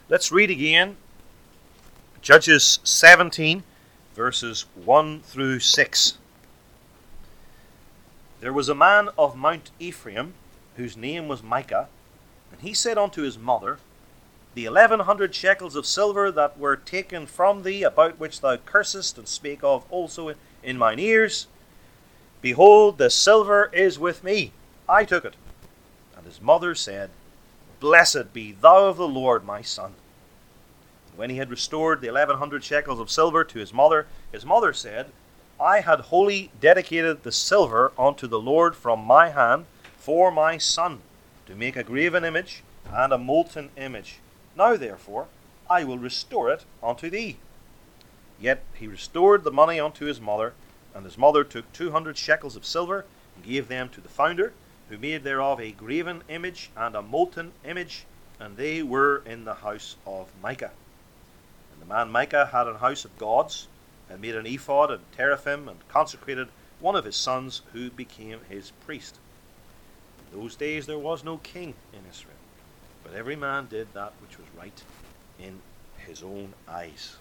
Let's read again Judges 17, verses 1 through 6. There was a man of Mount Ephraim, whose name was Micah, and he said unto his mother, The 1100 shekels of silver that were taken from thee, about which thou cursest and spake of also in mine ears, behold, the silver is with me. I took it. And his mother said, Blessed be thou of the Lord, my son. And when he had restored the 1100 shekels of silver to his mother said, I had wholly dedicated the silver unto the Lord from my hand for my son, to make a graven image and a molten image. Now therefore I will restore it unto thee. Yet he restored the money unto his mother, and his mother took 200 shekels of silver, and gave them to the founder, who made thereof a graven image and a molten image, and they were in the house of Micah. And the man Micah had an house of gods, and made an ephod and teraphim, and consecrated one of his sons, who became his priest. In those days there was no king in Israel, but every man did that which was right in his own eyes.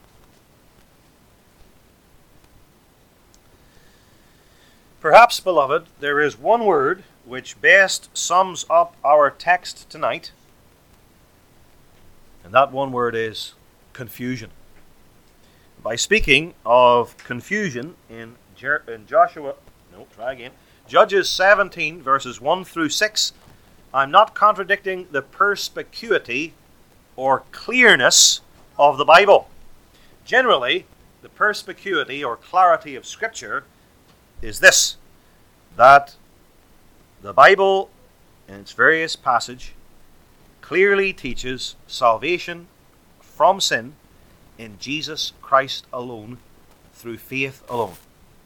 Perhaps, beloved, there is one word which best sums up our text tonight, and that one word is confusion. By speaking of confusion in Judges 17, verses 1 through 6, I'm not contradicting the perspicuity or clearness of the Bible. Generally, the perspicuity or clarity of Scripture is this, that the Bible, in its various passage, clearly teaches salvation from sin in Jesus Christ alone, through faith alone.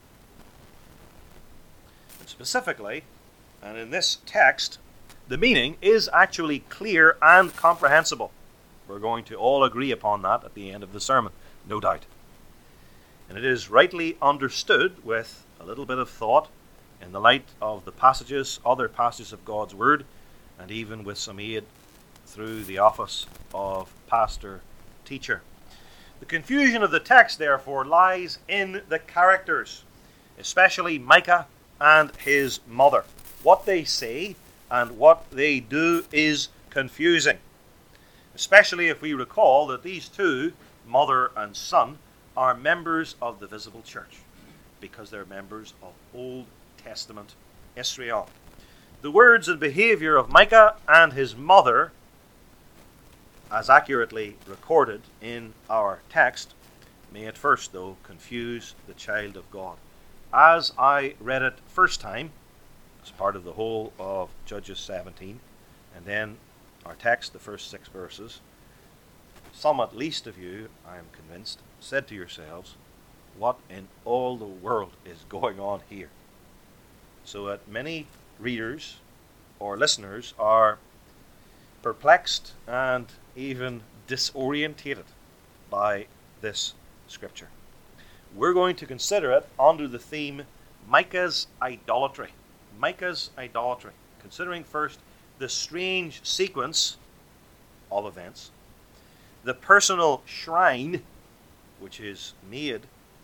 And specifically, and in this text, the meaning is actually clear and comprehensible. We're going to all agree upon that at the end of the sermon, no doubt. And it is rightly understood with a little bit of thought in the light of the passages, other passages of God's Word, and even with some aid through the office of pastor-teacher. The confusion of the text, therefore, lies in the characters, especially Micah and his mother. What they say and what they do is confusing, especially if we recall that these two, mother and son, are members of the visible church, because they're members of Old Testament Israel. The words and behavior of Micah and his mother, as accurately recorded in our text, may at first, though, confuse the child of God. As I read it first time, as part of the whole of Judges 17, and then our text, the first 6 verses, some at least of you, I am convinced, said to yourselves, what in all the world is going on here? So that many readers or listeners are perplexed and even disorientated by this scripture. We're going to consider it under the theme Micah's idolatry. Micah's idolatry. Considering first the strange sequence of events, the personal shrine which is made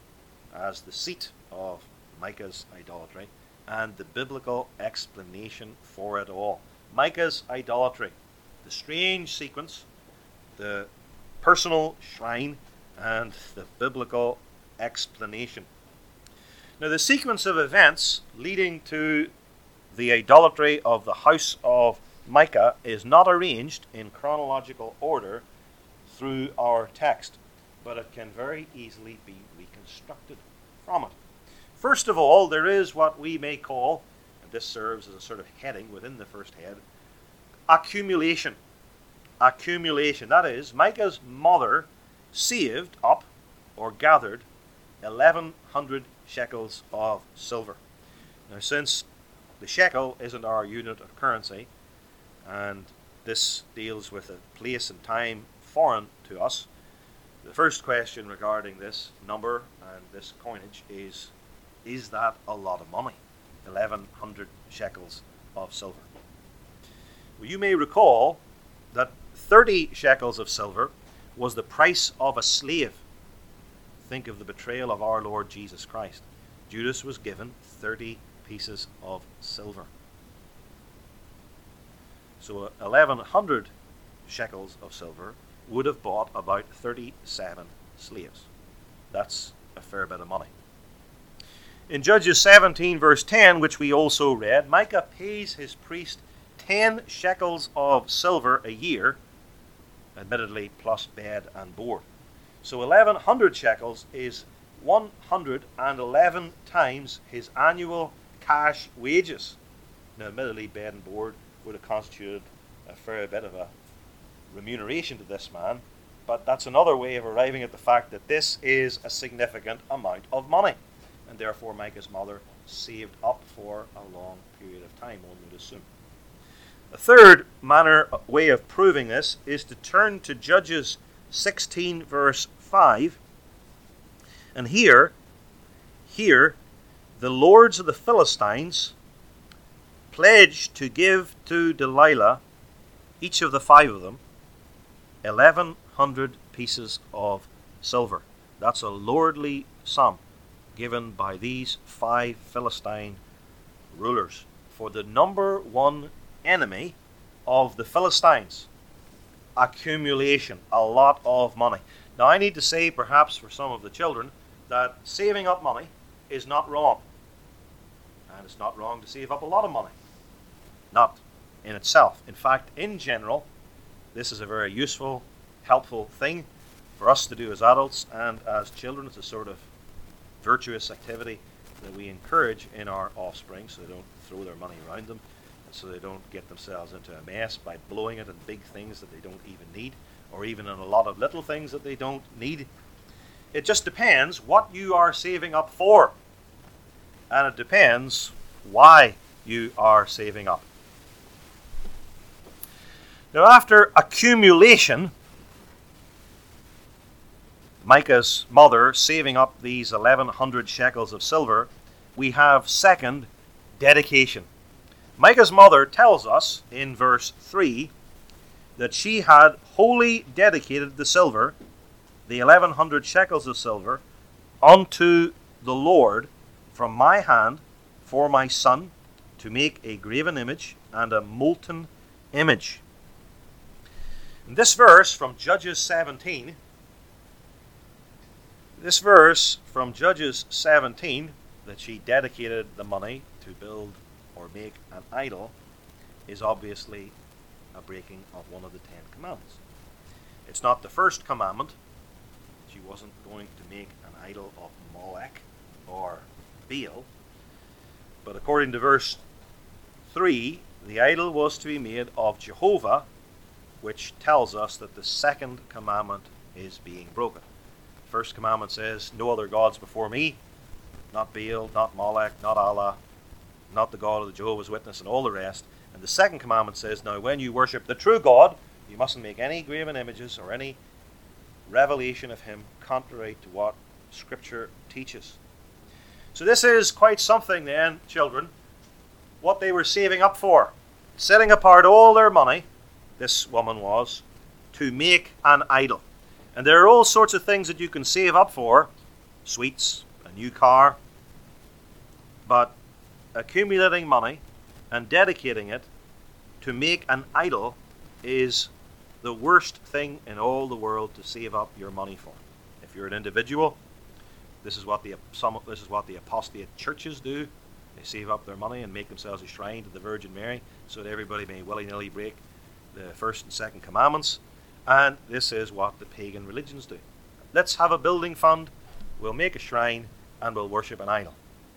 as the seat of Micah's idolatry, and the biblical explanation for it all. Micah's idolatry, the strange sequence, the personal shrine, and the biblical explanation. Now, the sequence of events leading to the idolatry of the house of Micah is not arranged in chronological order through our text, but it can very easily be reconstructed from it. First of all, there is what we may call, and this serves as a sort of heading within the first head, accumulation. Accumulation. That is, Micah's mother saved up or gathered 1,100 shekels of silver. Now, since the shekel isn't our unit of currency, and this deals with a place and time foreign to us, the first question regarding this number and this coinage is that a lot of money? 1,100 shekels of silver. Well, you may recall that 30 shekels of silver was the price of a slave. Think of the betrayal of our Lord Jesus Christ. Judas was given 30 pieces of silver. So 1,100 shekels of silver would have bought about 37 slaves. That's a fair bit of money. In Judges 17 verse 10, which we also read, Micah pays his priest 10 shekels of silver a year, admittedly plus bed and board. So 1,100 shekels is 111 times his annual cash wages. Now, admittedly, bed and board would have constituted a fair bit of a remuneration to this man, but that's another way of arriving at the fact that this is a significant amount of money, and therefore Micah's mother saved up for a long period of time, one would assume. A third way of proving this is to turn to Judges 16 verse 5, and here the lords of the Philistines pledged to give to Delilah, each of the 5 of them, 1,100 pieces of silver. That's a lordly sum given by these 5 Philistine rulers for the number one enemy of the Philistines: accumulation, a lot of money. Now, I need to say, perhaps for some of the children, that saving up money is not wrong. And it's not wrong to save up a lot of money. Not in itself. In fact, in general, this is a very useful, helpful thing for us to do as adults and as children. It's a sort of virtuous activity that we encourage in our offspring so they don't throw their money around them, and so they don't get themselves into a mess by blowing it in big things that they don't even need, or even in a lot of little things that they don't need. It just depends what you are saving up for. And it depends why you are saving up. Now, after accumulation, Micah's mother saving up these 1,100 shekels of silver, we have second, dedication. Micah's mother tells us in verse 3 that she had wholly dedicated the silver, the 1,100 shekels of silver, unto the Lord from my hand for my son, to make a graven image and a molten image. In this verse from Judges 17, that she dedicated the money to build or make an idol, is obviously a breaking of one of the 10 commandments. It's not the first commandment. She wasn't going to make an idol of Molech or Baal. But according to verse 3, the idol was to be made of Jehovah, which tells us that the second commandment is being broken. The first commandment says, no other gods before me, not Baal, not Molech, not Allah, not the God of the Jehovah's Witness, and all the rest. And the second commandment says, now when you worship the true God, you mustn't make any graven images or any revelation of him contrary to what Scripture teaches. So this is quite something then, children, what they were saving up for. Setting apart all their money, this woman was, to make an idol. And there are all sorts of things that you can save up for, sweets, a new car, but accumulating money and dedicating it to make an idol is the worst thing in all the world to save up your money for. If you're an individual, this is what the apostate churches do. They save up their money and make themselves a shrine to the Virgin Mary so that everybody may willy-nilly break the first and second commandments. And this is what the pagan religions do. Let's have a building fund, we'll make a shrine, and we'll worship an idol.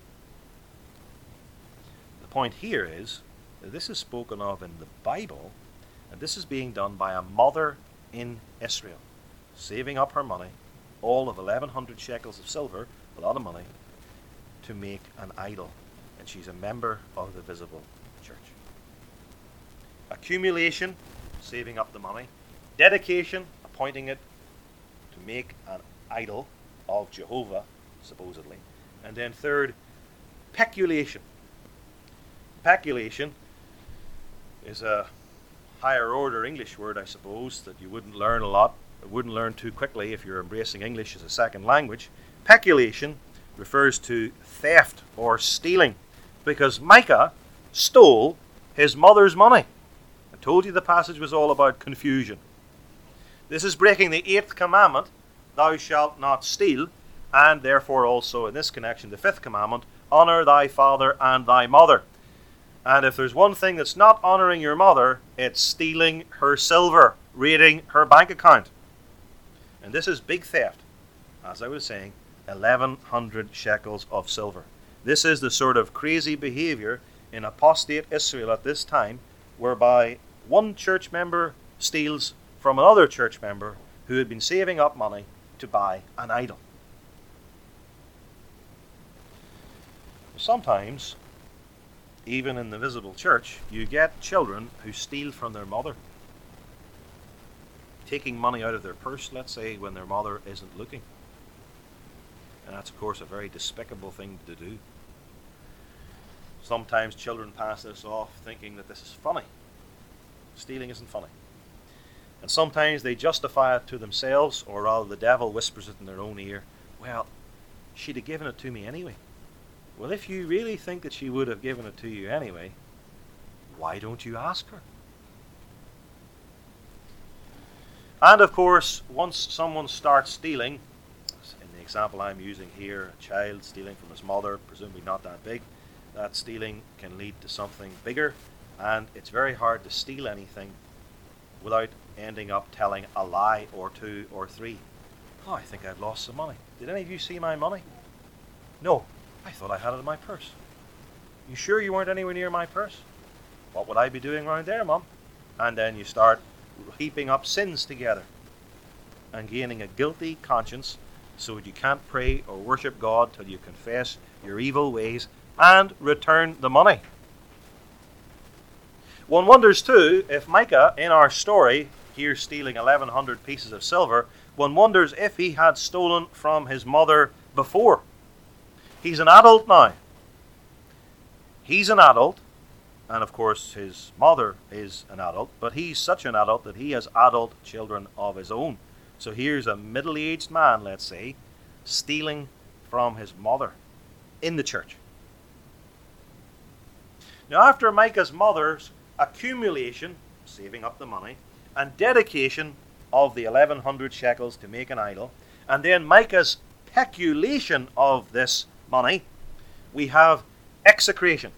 The point here is that this is spoken of in the Bible, and this is being done by a mother in Israel, saving up her money, all of 1,100 shekels of silver, a lot of money, to make an idol. And she's a member of the visible church. Accumulation, saving up the money. Dedication, appointing it to make an idol of Jehovah, supposedly. And then third, peculation. Peculation is a higher order English word, I suppose, that you wouldn't learn a lot, wouldn't learn too quickly if you're embracing English as a second language. Peculation refers to theft or stealing, because Micah stole his mother's money. I told you the passage was all about confusion. This is breaking the 8th commandment, thou shalt not steal, and therefore also in this connection the 5th commandment, honor thy father and thy mother. And if there's one thing that's not honoring your mother, it's stealing her silver, raiding her bank account. And this is big theft. As I was saying, 1,100 shekels of silver. This is the sort of crazy behavior in apostate Israel at this time, whereby one church member steals from another church member who had been saving up money to buy an idol. Sometimes, even in the visible church, you get children who steal from their mother, taking money out of their purse, let's say, when their mother isn't looking. And that's, of course, a very despicable thing to do. Sometimes children pass this off thinking that this is funny. Stealing isn't funny. And sometimes they justify it to themselves, or rather the devil whispers it in their own ear. Well, she'd have given it to me anyway. Well, if you really think that she would have given it to you anyway, why don't you ask her? And of course, once someone starts stealing, in the example I'm using here, a child stealing from his mother, presumably not that big, that stealing can lead to something bigger, and it's very hard to steal anything without ending up telling a lie or two or three. Oh, I think I've lost some money. Did any of you see my money? No, I thought I had it in my purse. You sure you weren't anywhere near my purse? What would I be doing around there, Mum? And then you start heaping up sins together and gaining a guilty conscience so that you can't pray or worship God till you confess your evil ways and return the money. One wonders too, if Micah, in our story, here stealing 1,100 pieces of silver, one wonders if he had stolen from his mother before. He's an adult now. He's an adult, and of course his mother is an adult, but he's such an adult that he has adult children of his own. So here's a middle-aged man, let's say, stealing from his mother in the church. Now, after Micah's mother's accumulation, saving up the money, and dedication of the 1,100 shekels to make an idol, and then Micah's peculation of this money, we have execration.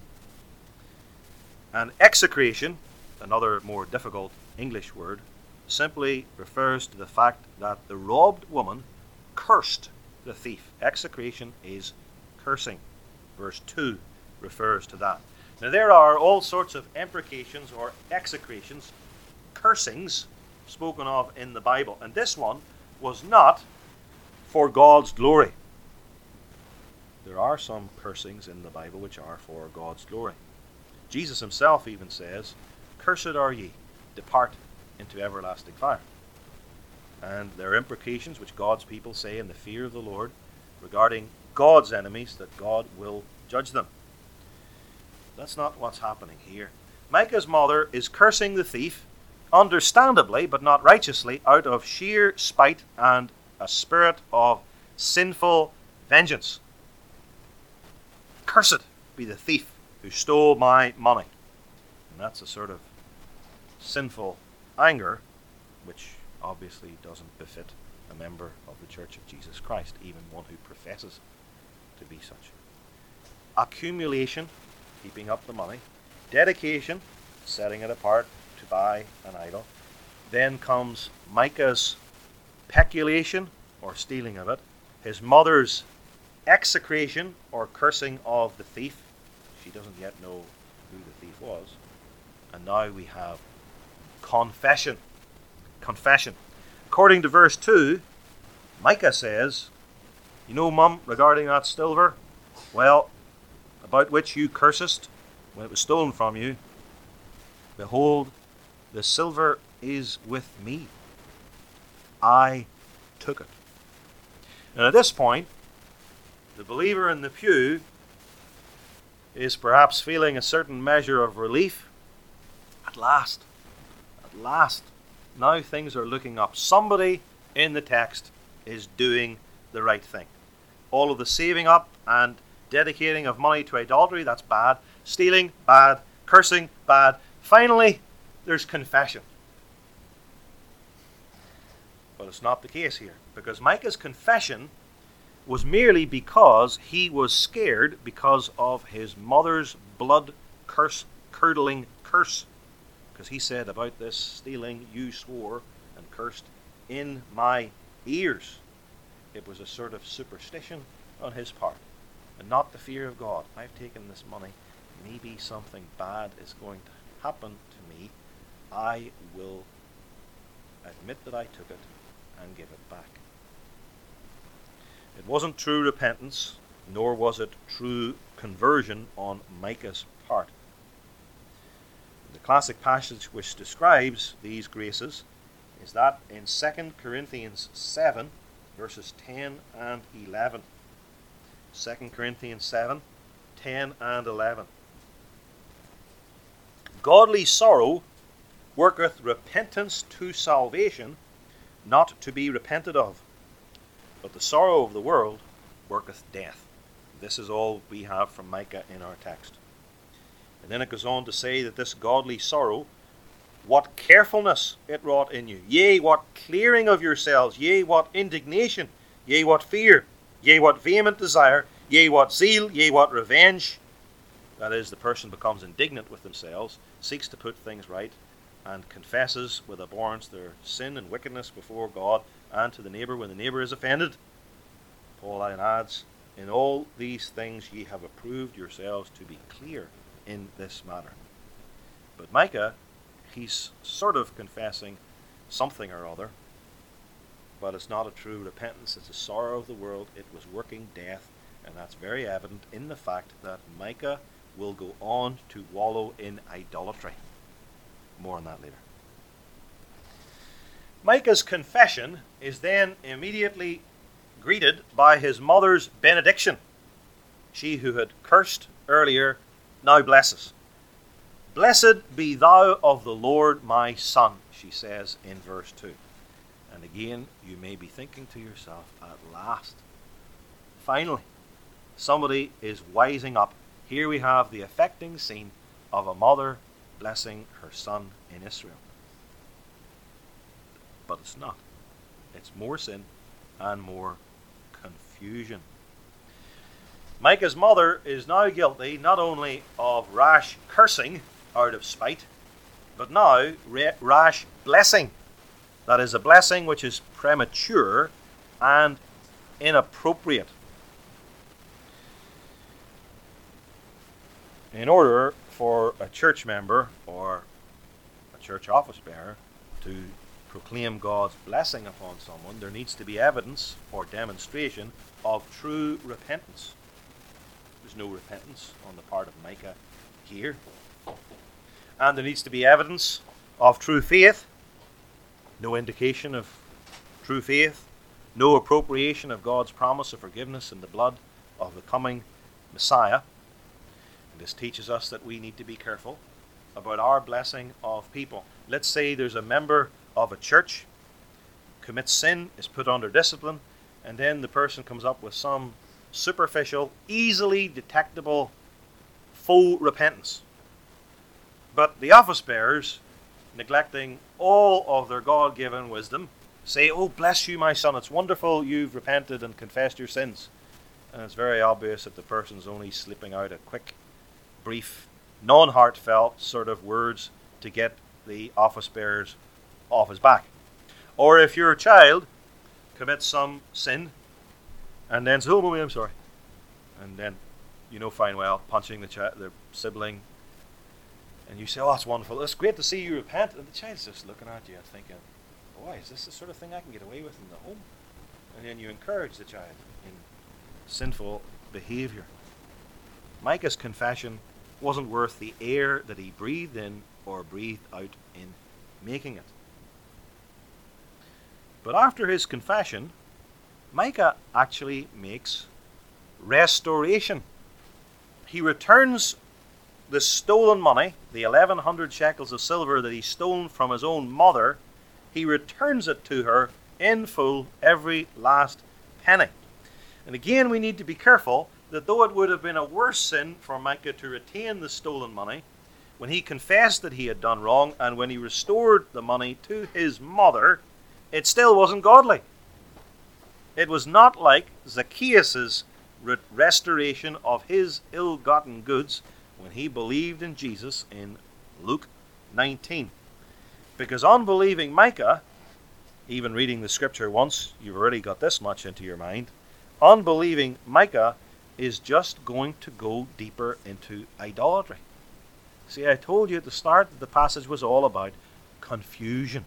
And execration, another more difficult English word, simply refers to the fact that the robbed woman cursed the thief. Execration is cursing. Verse 2 refers to that. Now there are all sorts of imprecations or execrations, cursings, spoken of in the Bible. And this one was not for God's glory. There are some cursings in the Bible which are for God's glory. Jesus himself even says, "Cursed are ye, depart into everlasting fire." And there are imprecations which God's people say in the fear of the Lord regarding God's enemies, that God will judge them. That's not what's happening here. Micah's mother is cursing the thief, understandably but not righteously, out of sheer spite and a spirit of sinful vengeance. Cursed be the thief who stole my money. And that's a sort of sinful anger which obviously doesn't befit a member of the Church of Jesus Christ, even one who professes to be such. Accumulation, heaping up the money. Dedication, setting it apart to buy an idol. Then comes Micah's peculation, or stealing of it. His mother's execration, or cursing of the thief. She doesn't yet know who the thief was. And now we have confession. Confession. According to verse 2, Micah says, "You know, Mum, regarding that silver, well, about which you cursest when it was stolen from you, behold, the silver is with me. I took it." And at this point, the believer in the pew is perhaps feeling a certain measure of relief. At last, last, now things are looking up. Somebody in the text is doing the right thing. All of the saving up and dedicating of money to idolatry, that's bad. Stealing, bad. Cursing, bad. Finally, there's confession. But it's not the case here, because Micah's confession was merely because he was scared because of his mother's blood-curdling curse. Because he said about this stealing, you swore and cursed in my ears. It was a sort of superstition on his part, and not the fear of God. I've taken this money, maybe something bad is going to happen to me. I will admit that I took it and give it back. It wasn't true repentance, nor was it true conversion on Micah's part. The classic passage which describes these graces is that in 2 Corinthians 7, verses 10 and 11. 2 Corinthians 7, 10 and 11. Godly sorrow worketh repentance to salvation, not to be repented of. But the sorrow of the world worketh death. This is all we have from Micah in our text. And then it goes on to say that this godly sorrow, what carefulness it wrought in you. Yea, what clearing of yourselves. Yea, what indignation. Yea, what fear. Yea, what vehement desire. Yea, what zeal. Yea, what revenge. That is, the person becomes indignant with themselves, seeks to put things right, and confesses with abhorrence their sin and wickedness before God and to the neighbour when the neighbour is offended. Paul then adds, in all these things ye have approved yourselves to be clear in this matter. But Micah, he's sort of confessing something or other, but it's not a true repentance. It's a sorrow of the world. It was working death, and that's very evident in the fact that Micah will go on to wallow in idolatry. More on that later. Micah's confession is then immediately greeted by his mother's benediction. She who had cursed earlier now blesses. Blessed be thou of the Lord my son, she says in verse 2. And again, you may be thinking to yourself, at last, finally, somebody is wising up. Here we have the affecting scene of a mother blessing her son in Israel. But it's not. It's more sin and more confusion. Micah's mother is now guilty not only of rash cursing out of spite, but now rash blessing. That is, a blessing which is premature and inappropriate. In order for a church member or a church office bearer to proclaim God's blessing upon someone, there needs to be evidence or demonstration of true repentance. There's no repentance on the part of Micah here. And there needs to be evidence of true faith. No indication of true faith. No appropriation of God's promise of forgiveness in the blood of the coming Messiah. And this teaches us that we need to be careful about our blessing of people. Let's say there's a member of a church, commits sin, is put under discipline, and then the person comes up with some superficial, easily detectable faux repentance. But the office bearers, neglecting all of their God-given wisdom, say, oh, bless you, my son, it's wonderful you've repented and confessed your sins. And it's very obvious that the person's only slipping out a quick, brief, non-heartfelt sort of words to get the office bearers off his back. Or if your child commits some sin and then says, oh, I'm sorry, and then, you know fine well, punching the sibling, and you say, oh, that's wonderful, it's great to see you repent, and the child's just looking at you and thinking, boy, is this the sort of thing I can get away with in the home? And then you encourage the child in sinful behavior. Micah's confession wasn't worth the air that he breathed in or breathed out in making it. But after his confession, Micah actually makes restoration. He returns the stolen money, the 1,100 shekels of silver that he stolen from his own mother, he returns it to her in full, every last penny. And again, we need to be careful that though it would have been a worse sin for Micah to retain the stolen money, when he confessed that he had done wrong and when he restored the money to his mother, it still wasn't godly. It was not like Zacchaeus' restoration of his ill-gotten goods when he believed in Jesus in Luke 19. Because unbelieving Micah, even reading the scripture once, you've already got this much into your mind, unbelieving Micah is just going to go deeper into idolatry. See, I told you at the start that the passage was all about confusion.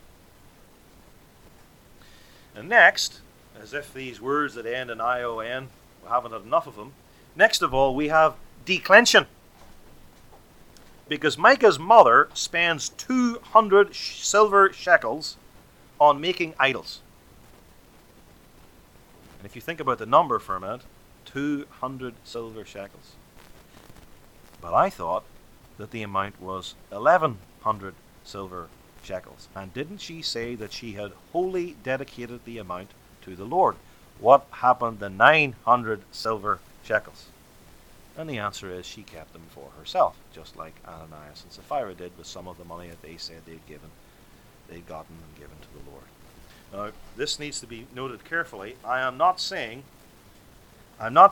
And next, as if these words that end in ION, we haven't had enough of them, next of all we have declension. Because Micah's mother spends 200 silver shekels on making idols. And if you think about the number for a minute, 200 silver shekels. But I thought that the amount was 1,100 silver shekels. And didn't she say that she had wholly dedicated the amount to the Lord? What happened to 900 silver shekels? And the answer is she kept them for herself, just like Ananias and Sapphira did with some of the money that they said they'd gotten and given to the Lord. Now, this needs to be noted carefully. I'm not saying, and what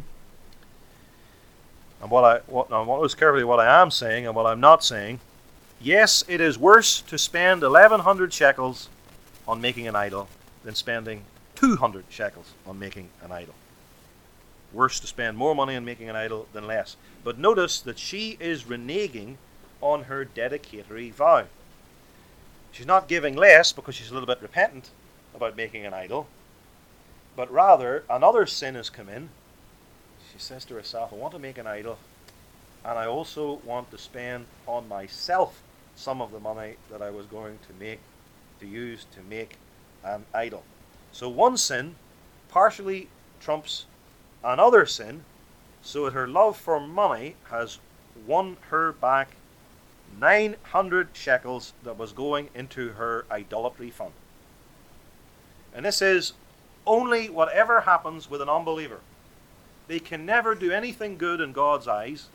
I am saying and what I'm not saying. Yes, it is worse to spend 1,100 shekels on making an idol than spending 200 shekels on making an idol. Worse to spend more money on making an idol than less. But notice that she is reneging on her dedicatory vow. She's not giving less because she's a little bit repentant about making an idol, but rather another sin has come in. She says to herself, I want to make an idol, and I also want to spend on myself some of the money that I was going to use to make an idol. So one sin partially trumps another sin, so that her love for money has won her back 900 shekels that was going into her idolatry fund. And this is only whatever happens with an unbeliever. They can never do anything good in God's eyes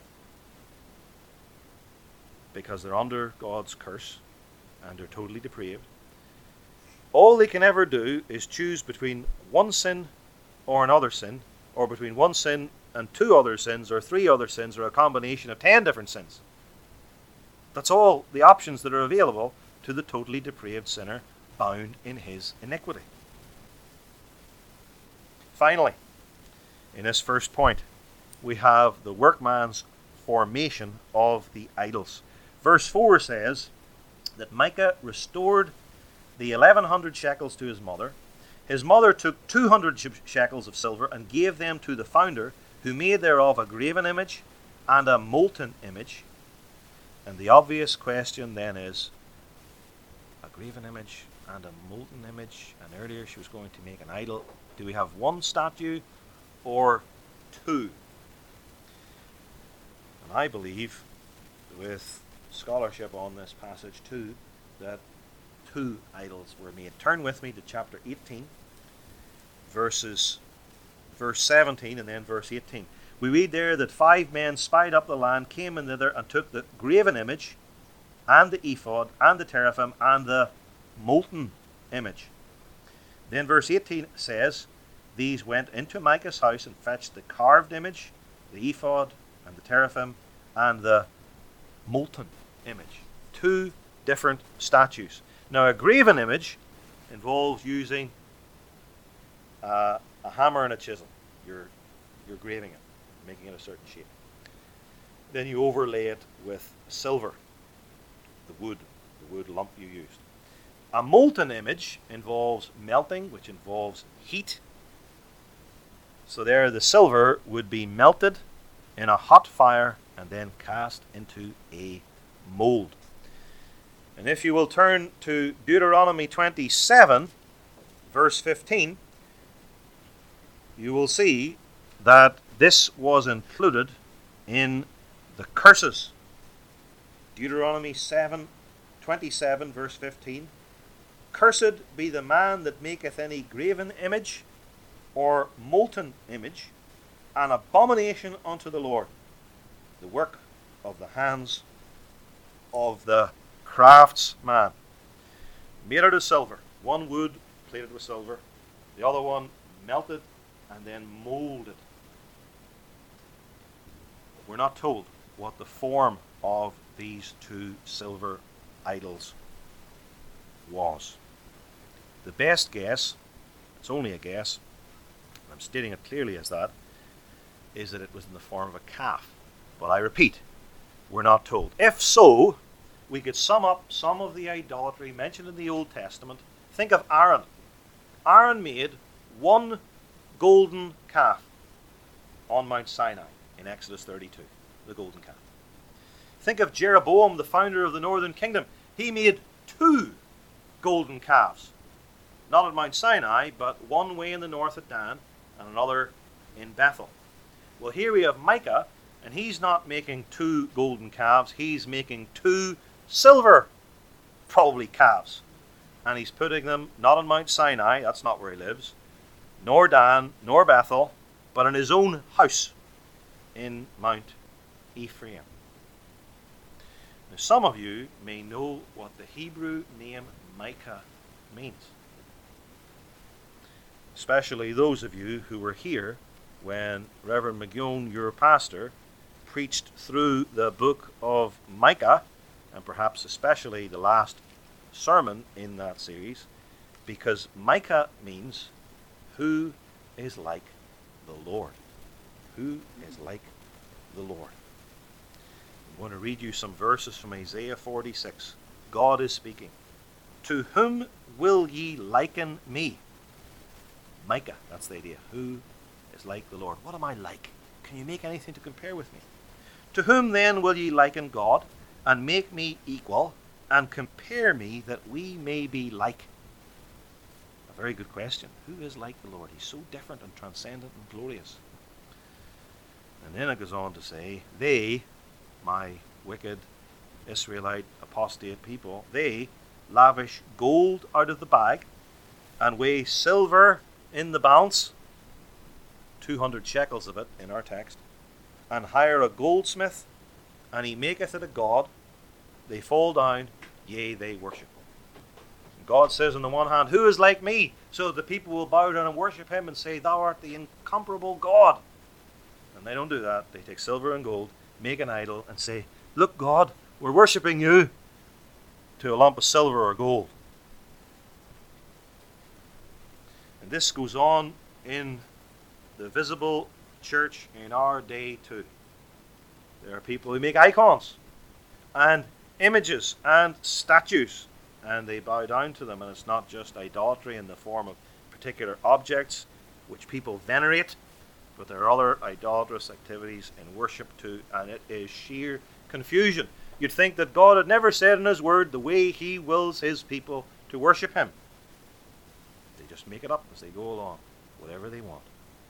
because they're under God's curse and they're totally depraved. All they can ever do is choose between one sin or another sin, or between one sin and two other sins, or three other sins, or a combination of 10 different sins. That's all the options that are available to the totally depraved sinner bound in his iniquity. Finally, in this first point, we have the workman's formation of the idols. Verse 4 says that Micah restored the 1,100 shekels to his mother. His mother took 200 shekels of silver and gave them to the founder, who made thereof a graven image and a molten image. And the obvious question then is, a graven image and a molten image, and earlier she was going to make an idol. Do we have one statue or two? And I believe, with scholarship on this passage too, that two idols were made. Turn with me to chapter 18, verse 17 and then verse 18. We read there that 5 men spied up the land, came in thither, and took the graven image, and the ephod, and the teraphim, and the molten image. Then verse 18 says, these went into Micah's house and fetched the carved image, the ephod, and the teraphim, and the molten image. 2 different statues. Now, a graven image involves using a hammer and a chisel. You're graving it, making it a certain shape. Then you overlay it with silver, the wood lump you used. A molten image involves melting, which involves heat. So there the silver would be melted in a hot fire and then cast into a mold. And if you will turn to Deuteronomy 27, verse 15, you will see that this was included in the curses. Deuteronomy 7:27, verse 15. Cursed be the man that maketh any graven image or molten image, an abomination unto the Lord, the work of the hands of the craftsman. Made out of silver. One wood plated with silver, the other one melted and then molded. We're not told what the form of these two silver idols was. The best guess, it's only a guess, I'm stating it clearly as that, is that it was in the form of a calf. But I repeat, we're not told. If so, we could sum up some of the idolatry mentioned in the Old Testament. Think of Aaron. Aaron made one golden calf on Mount Sinai in Exodus 32, the golden calf. Think of Jeroboam, the founder of the northern kingdom. He made two golden calves. Not at Mount Sinai, but one way in the north at Dan and another in Bethel. Well, here we have Micah, and he's not making two golden calves. He's making two silver, probably, calves. And he's putting them not on Mount Sinai, that's not where he lives, nor Dan, nor Bethel, but in his own house in Mount Ephraim. Now, some of you may know what the Hebrew name Micah means. Especially those of you who were here when Reverend McGeown, your pastor, preached through the book of Micah, and perhaps especially the last sermon in that series, because Micah means who is like the Lord. Who is like the Lord. I'm going to read you some verses from Isaiah 46. God is speaking. To whom will ye liken me? Micah, that's the idea. Who is like the Lord? What am I like? Can you make anything to compare with me? To whom then will ye liken God, and make me equal, and compare me, that we may be like? A very good question. Who is like the Lord? He's so different and transcendent and glorious. And then it goes on to say, they, my wicked Israelite apostate people, they lavish gold out of the bag, and weigh silver in the balance, 200 shekels of it in our text, and hire a goldsmith, and he maketh it a god. They fall down, yea, they worship. God says on the one hand, who is like me? So the people will bow down and worship him and say, thou art the incomparable God. And they don't do that. They take silver and gold, make an idol, and say, look, God, we're worshipping you, to a lump of silver or gold. And this goes on in the visible church in our day too. There are people who make icons and images and statues, and they bow down to them, and it's not just idolatry in the form of particular objects which people venerate, but there are other idolatrous activities in worship too, and it is sheer confusion. You'd think that God had never said in his word the way he wills his people to worship him. They just make it up as they go along, whatever they want.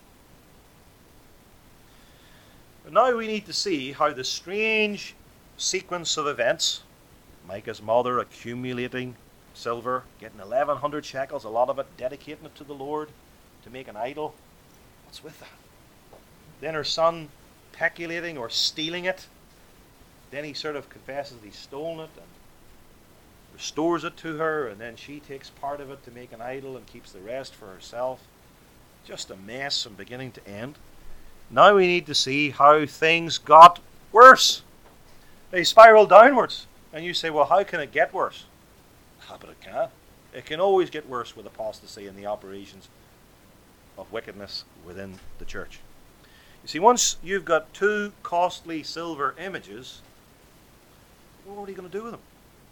But now we need to see how the strange sequence of events, Micah's mother accumulating silver, getting 1,100 shekels, a lot of it, dedicating it to the Lord to make an idol. What's with that? Then her son peculating or stealing it. Then he sort of confesses that he's stolen it and restores it to her, and then she takes part of it to make an idol and keeps the rest for herself. Just a mess from beginning to end. Now we need to see how things got worse. They spiral downwards. And you say, well, how can it get worse? But it can. It can always get worse with apostasy and the operations of wickedness within the church. You see, once you've got two costly silver images, what are you going to do with them?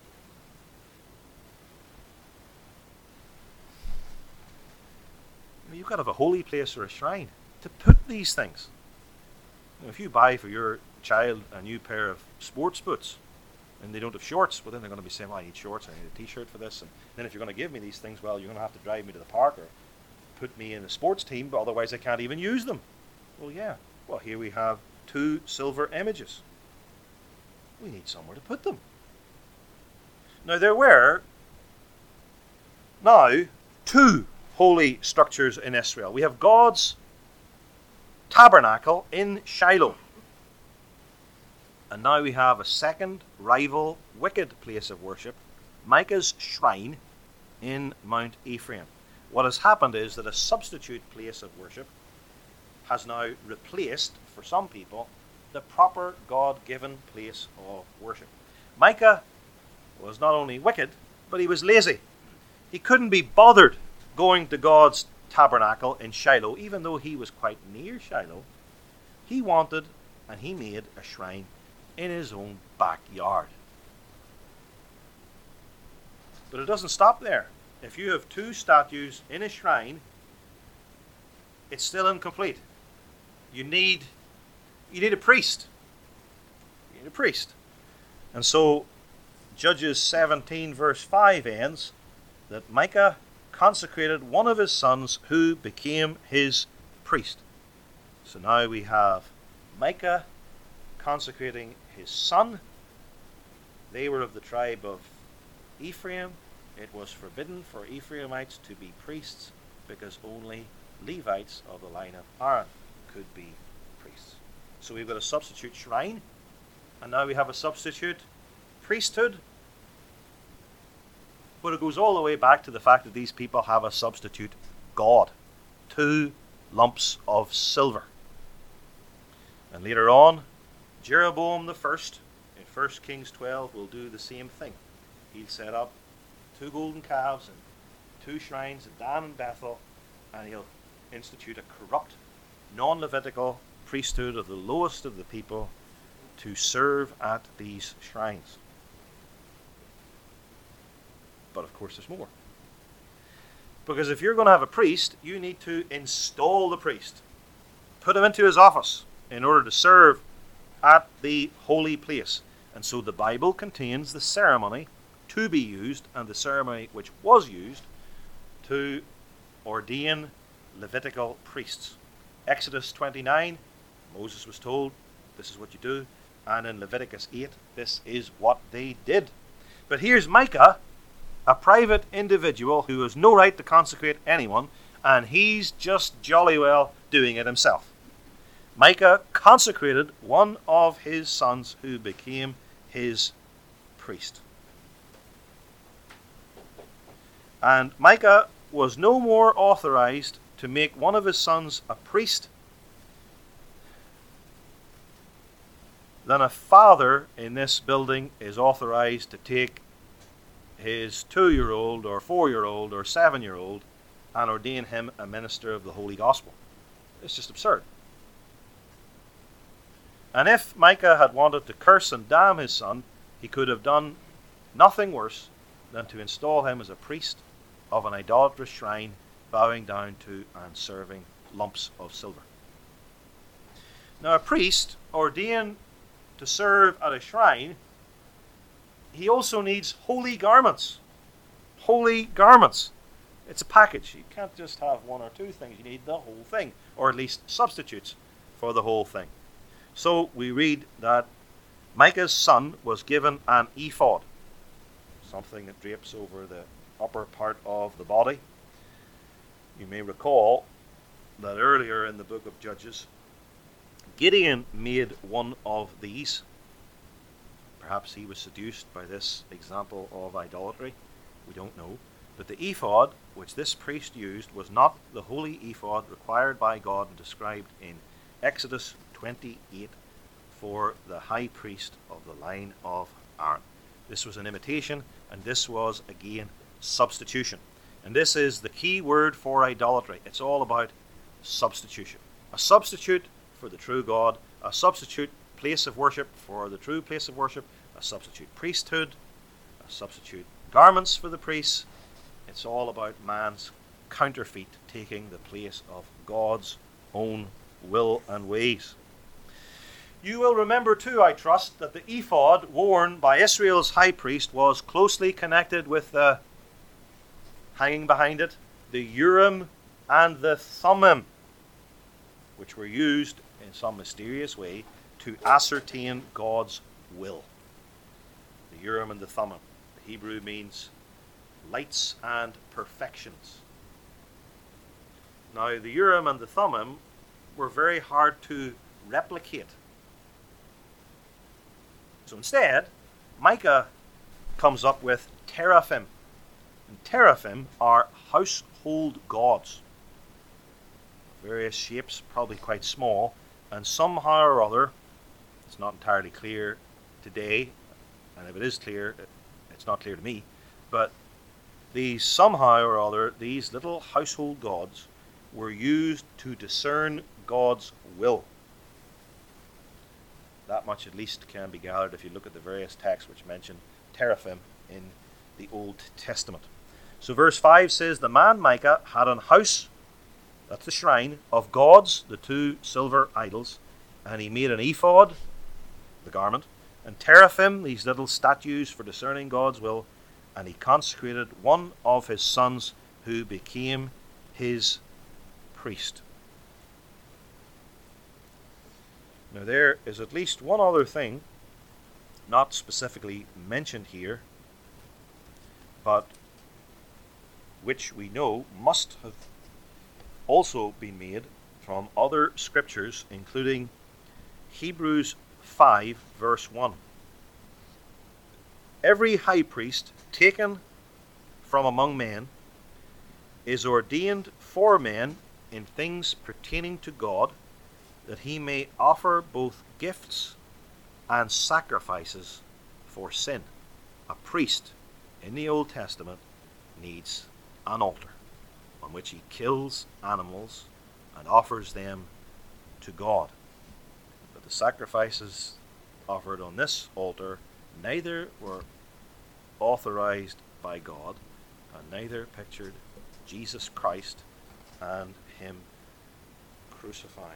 You've got to have a holy place or a shrine to put these things. If you buy for your child a new pair of sports boots and they don't have shorts, well, then they're going to be saying, well, I need shorts, I need a t-shirt for this. And then if you're going to give me these things, well, you're going to have to drive me to the park or put me in a sports team, but otherwise I can't even use them. Well, yeah. Well, here we have two silver images. we need somewhere to put them. Now there were now two holy structures in Israel. We have God's tabernacle in Shiloh. And now we have a second rival, wicked place of worship, Micah's shrine in Mount Ephraim. What has happened is that a substitute place of worship has now replaced, for some people, the proper God-given place of worship. Micah was not only wicked, but he was lazy. He couldn't be bothered going to God's tabernacle in Shiloh, even though he was quite near Shiloh. He wanted, and he made a shrine in his own backyard. But it doesn't stop there. If you have two statues in a shrine, it's still incomplete. You need a priest. You need a priest. And so Judges 17 verse 5 ends that Micah consecrated one of his sons who became his priest. So now we have Micah consecrating his son. They were of the tribe of Ephraim. It was forbidden for Ephraimites to be priests because only Levites of the line of Aaron could be priests. So we've got a substitute shrine, and now we have a substitute priesthood. But it goes all the way back to the fact that these people have a substitute God. 2 lumps of silver. And later on, Jeroboam the first, in 1 Kings 12, will do the same thing. He'll set up 2 golden calves and 2 shrines in Dan and Bethel, and he'll institute a corrupt, non-Levitical priesthood of the lowest of the people to serve at these shrines. But of course there's more. Because if you're going to have a priest, you need to install the priest. Put him into his office in order to serve at the holy place. And so the Bible contains the ceremony to be used and the ceremony which was used to ordain Levitical priests. Exodus 29, Moses was told, this is what you do. And in Leviticus 8, this is what they did. But here's Micah, a private individual who has no right to consecrate anyone, and he's just jolly well doing it himself. Micah consecrated one of his sons who became his priest. And Micah was no more authorized to make one of his sons a priest than a father in this building is authorized to take his 2-year-old or 4-year-old or 7-year-old and ordain him a minister of the Holy Gospel. It's just absurd. And if Micah had wanted to curse and damn his son, he could have done nothing worse than to install him as a priest of an idolatrous shrine, bowing down to and serving lumps of silver. Now, a priest ordained to serve at a shrine, he also needs holy garments. Holy garments. It's a package. You can't just have one or two things. You need the whole thing, or at least substitutes for the whole thing. So we read that Micah's son was given an ephod, something that drapes over the upper part of the body. You may recall that earlier in the book of Judges, Gideon made one of these. Perhaps he was seduced by this example of idolatry. We don't know. But the ephod, which this priest used, was not the holy ephod required by God and described in Exodus 28 for the high priest of the line of Aaron. This was an imitation, and this was, again, substitution. And this is the key word for idolatry. It's all about substitution. A substitute for the true God, a substitute place of worship for the true place of worship, a substitute priesthood, a substitute garments for the priests. It's all about man's counterfeit taking the place of God's own will and ways. You will remember too, I trust, that the ephod worn by Israel's high priest was closely connected with the, hanging behind it, the Urim and the Thummim, which were used in some mysterious way to ascertain God's will. the Urim and the Thummim. The Hebrew means lights and perfections. Now, the Urim and the Thummim were very hard to replicate. So instead, Micah comes up with teraphim. And teraphim are household gods. Various shapes, probably quite small, and somehow or other, it's not entirely clear today, and if it is clear, it's not clear to me, but these somehow or other, these little household gods were used to discern God's will. That much at least can be gathered if you look at the various texts which mention teraphim in the Old Testament. So verse 5 says, the man Micah had an house, that's the shrine, of gods, the two silver idols, and he made an ephod, the garment, and teraphim, these little statues for discerning God's will, and he consecrated one of his sons who became his priest. Now there is at least one other thing, not specifically mentioned here, but which we know must have also been made from other scriptures, including Hebrews 5 verse 1. Every high priest taken from among men is ordained for men in things pertaining to God, that he may offer both gifts and sacrifices for sin. A priest in the Old Testament needs an altar on which he kills animals and offers them to God. But the sacrifices offered on this altar neither were authorized by God, and neither pictured Jesus Christ and him crucified.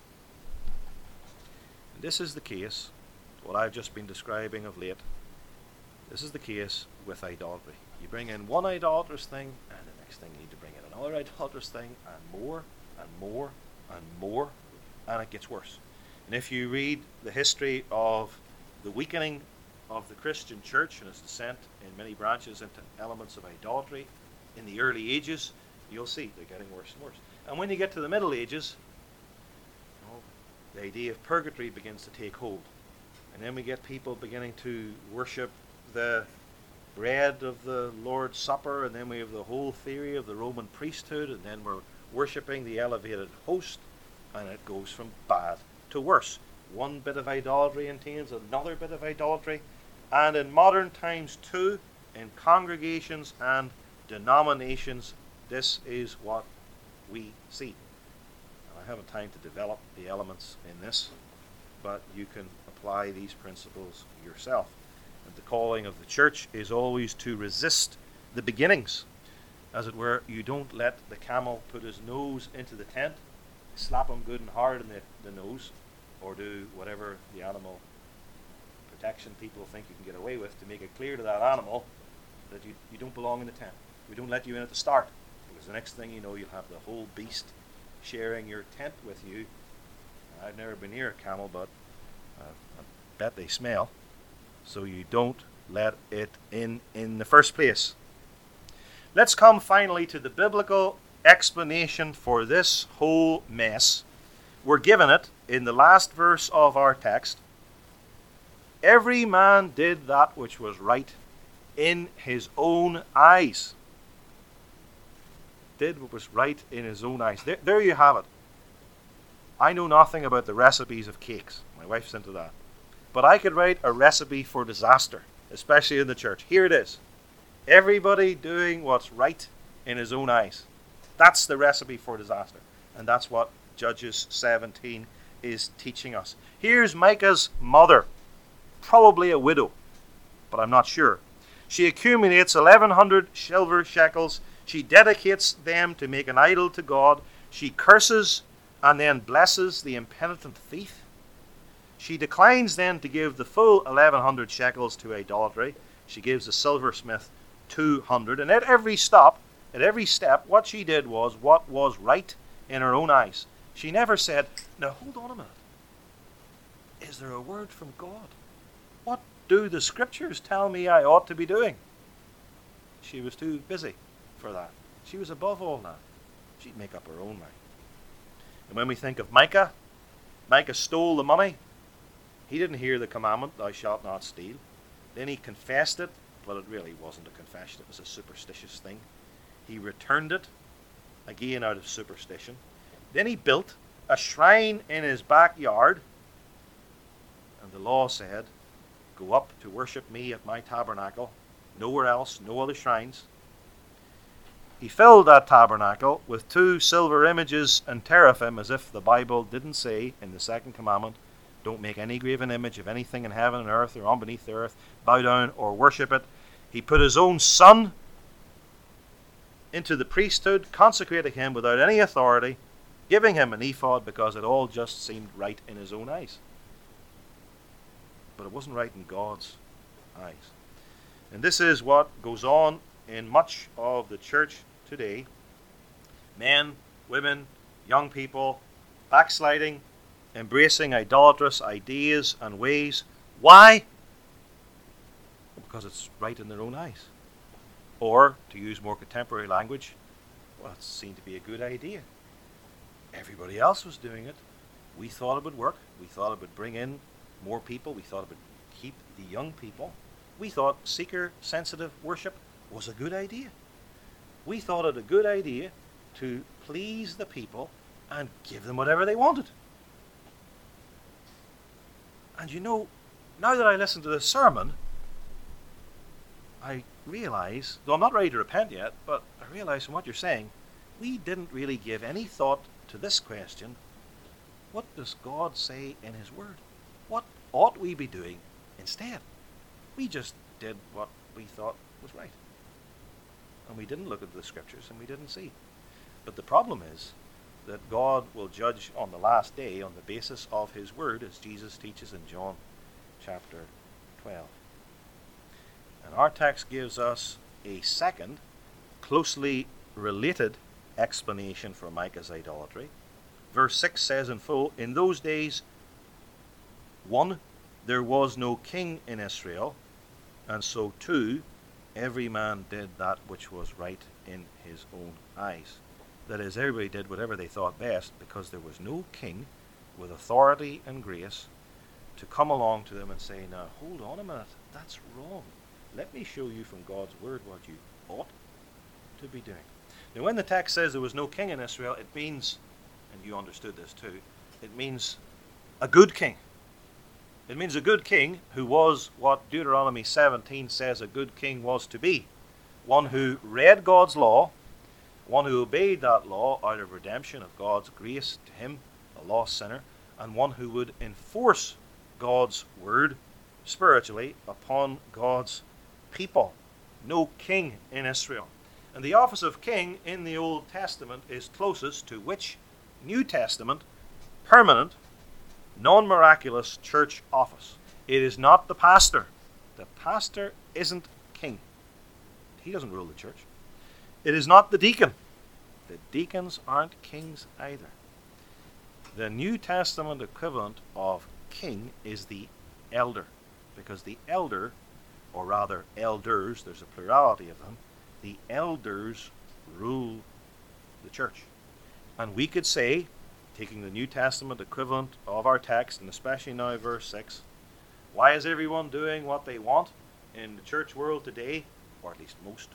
And this is the case, what I've just been describing of late, this is the case with idolatry. You bring in one idolatrous thing, and the next thing you need to bring in another idolatrous thing, and more, and more, and more, and it gets worse. And if you read the history of the weakening of the Christian church and its descent in many branches into elements of idolatry in the early ages, you'll see they're getting worse and worse. And when you get to the Middle Ages, the idea of purgatory begins to take hold. And then we get people beginning to worship the bread of the Lord's Supper, and then we have the whole theory of the Roman priesthood, and then we're worshipping the elevated host, and it goes from bad to worse. One bit of idolatry entails another bit of idolatry, and in modern times too, in congregations and denominations, this is what we see. And I haven't time to develop the elements in this, but you can apply these principles yourself. And the calling of the church is always to resist the beginnings. As it were, you don't let the camel put his nose into the tent, slap him good and hard in the nose, or do whatever the animal protection people think you can get away with to make it clear to that animal that you don't belong in the tent. We don't let you in at the start, because the next thing you know, you'll have the whole beast sharing your tent with you. I've never been near a camel, but I bet they smell. So you don't let it in the first place. Let's come finally to the biblical explanation for this whole mess. We're given it in the last verse of our text. Every man did that which was right in his own eyes. Did what was right in his own eyes. There you have it. I know nothing about the recipes of cakes. My wife's into that. But I could write a recipe for disaster, especially in the church. Here it is. Everybody doing what's right in his own eyes. That's the recipe for disaster. And that's what Judges 17 is teaching us. Here's Micah's mother, probably a widow, but I'm not sure. She accumulates 1,100 silver shekels. She dedicates them to make an idol to God. She curses and then blesses the impenitent thief. She declines then to give the full 1,100 shekels to idolatry. She gives the silversmith 200. And at every step, what she did was what was right in her own eyes. She never said, now hold on a minute. Is there a word from God? do the scriptures tell me I ought to be doing? She was too busy for that. She was above all that. She'd make up her own mind. And when we think of Micah, Micah stole the money. He didn't hear the commandment, thou shalt not steal. Then he confessed it, but it really wasn't a confession. It was a superstitious thing. He returned it, again out of superstition. Then he built a shrine in his backyard. And the law said, go up to worship me at my tabernacle. Nowhere else, no other shrines. He filled that tabernacle with 2 silver images and teraphim, as if the Bible didn't say in the second commandment, don't make any graven image of anything in heaven and earth or on beneath the earth, bow down or worship it. He put his own son into the priesthood, consecrating him without any authority, giving him an ephod because it all just seemed right in his own eyes. But it wasn't right in God's eyes. And this is what goes on in much of the church today. Men, women, young people, backsliding, embracing idolatrous ideas and ways. Why? Because it's right in their own eyes. Or, to use more contemporary language, well, it seemed to be a good idea. Everybody else was doing it. We thought it would work. We thought it would bring in more people. We thought it would keep the young people. We thought seeker-sensitive worship was a good idea. We thought it a good idea to please the people and give them whatever they wanted. And you know, now that I listen to this sermon, I realize, though I'm not ready to repent yet, but I realize from what you're saying, we didn't really give any thought to this question. What does God say in His Word? What ought we be doing instead? We just did what we thought was right. And we didn't look at the Scriptures and we didn't see. But the problem is that God will judge on the last day on the basis of His Word, as Jesus teaches in John chapter 12. And our text gives us a second, closely related explanation for Micah's idolatry. Verse 6 says in full, in those days, 1, there was no king in Israel, and so 2, every man did that which was right in his own eyes. That is, everybody did whatever they thought best, because there was no king with authority and grace to come along to them and say, now hold on a minute, that's wrong. Let me show you from God's Word what you ought to be doing. Now when the text says there was no king in Israel, it means, and you understood this too, it means a good king. It means a good king who was what Deuteronomy 17 says a good king was to be. One who read God's law, one who obeyed that law out of redemption of God's grace to him, a lost sinner, and one who would enforce God's word spiritually upon God's people. No king in Israel. And the office of king in the Old Testament is closest to which New Testament permanent, non-miraculous church office? It is not the pastor. The pastor isn't king. He doesn't rule the church. It is not the deacon. The deacons aren't kings either. The New Testament equivalent of king is the elder, because the elder, or rather elders, there's a plurality of them, the elders rule the church. And we could say, taking the New Testament equivalent of our text, and especially now verse 6, why is everyone doing what they want in the church world today, or at least most?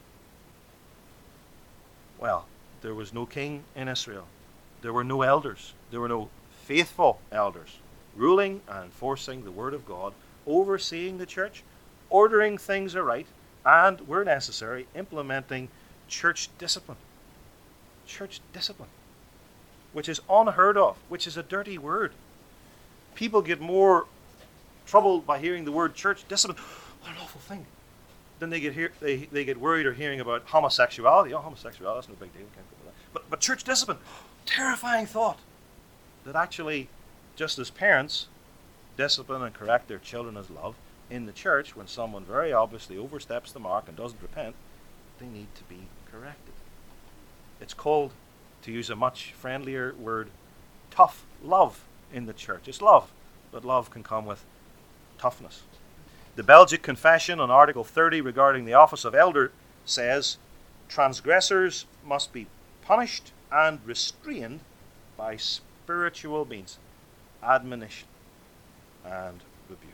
Well, there was no king in Israel. There were no elders. There were no faithful elders ruling and enforcing the Word of God, overseeing the church, ordering things aright, and, where necessary, implementing church discipline. Church discipline, which is unheard of, which is a dirty word. People get more troubled by hearing the word church discipline. What an awful thing. Then they get worried or hearing about homosexuality. Oh, homosexuality, that's no big deal. Can't go with that. But church discipline, terrifying thought. That actually, just as parents discipline and correct their children as love, in the church, when someone very obviously oversteps the mark and doesn't repent, they need to be corrected. It's called, to use a much friendlier word, tough love in the church. It's love, but love can come with toughness. The Belgic Confession on Article 30 regarding the office of elder says, transgressors must be punished and restrained by spiritual means, admonition and rebuke.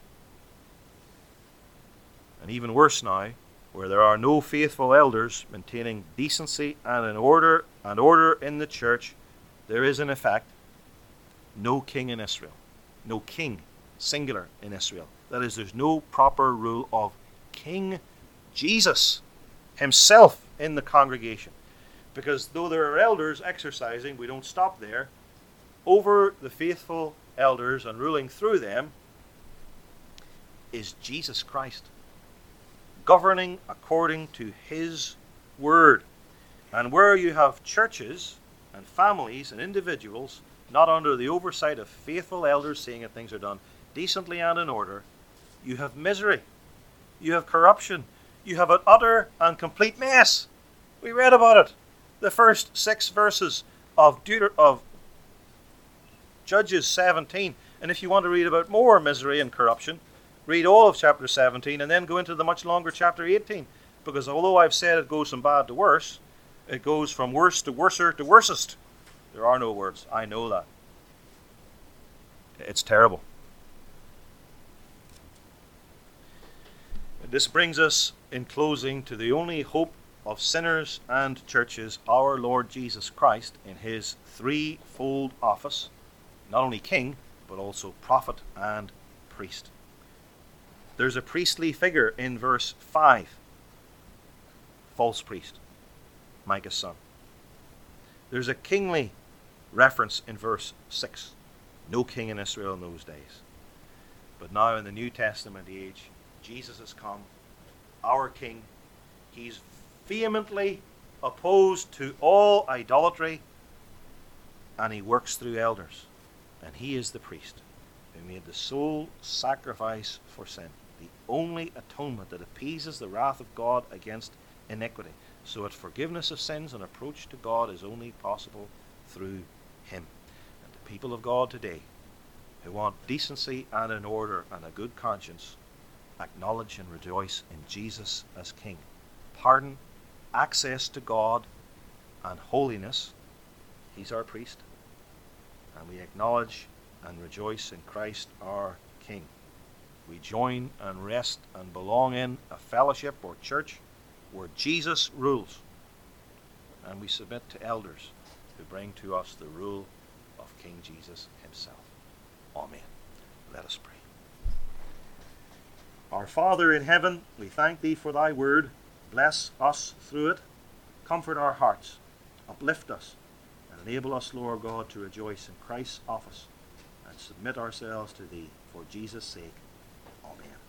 And even worse now, where there are no faithful elders maintaining decency and order in the church, there is in effect no king in Israel. No king, singular, in Israel. That is, there's no proper rule of King Jesus himself in the congregation. Because though there are elders exercising, we don't stop there, over the faithful elders and ruling through them is Jesus Christ, governing according to his word. And where you have churches and families and individuals not under the oversight of faithful elders seeing that things are done decently and in order, you have misery, you have corruption, you have an utter and complete mess. We read about it. The first 6 verses of Judges 17. And if you want to read about more misery and corruption, read all of chapter 17 and then go into the much longer chapter 18. Because although I've said it goes from bad to worse, it goes from worse to worser to worsest. There are no words. I know that. It's terrible. This brings us, in closing, to the only hope of sinners and churches, our Lord Jesus Christ, in his threefold office, not only king, but also prophet and priest. There's a priestly figure in verse 5, false priest, Micah's son. There's a kingly reference in verse 6, no king in Israel in those days. But now in the New Testament age, Jesus has come, our king. He's vehemently opposed to all idolatry, and he works through elders. And he is the priest who made the sole sacrifice for sin, the only atonement that appeases the wrath of God against iniquity, so that forgiveness of sins and approach to God is only possible through him. And the people of God today, who want decency and an order and a good conscience, acknowledge and rejoice in Jesus as King. Pardon, access to God, and holiness. He's our priest. And we acknowledge and rejoice in Christ our King. We join and rest and belong in a fellowship or church where Jesus rules. And we submit to elders who bring to us the rule of King Jesus himself. Amen. Let us pray. Our Father in heaven, we thank thee for thy word. Bless us through it. Comfort our hearts. Uplift us. And enable us, Lord God, to rejoice in Christ's office and submit ourselves to thee for Jesus' sake. Amen.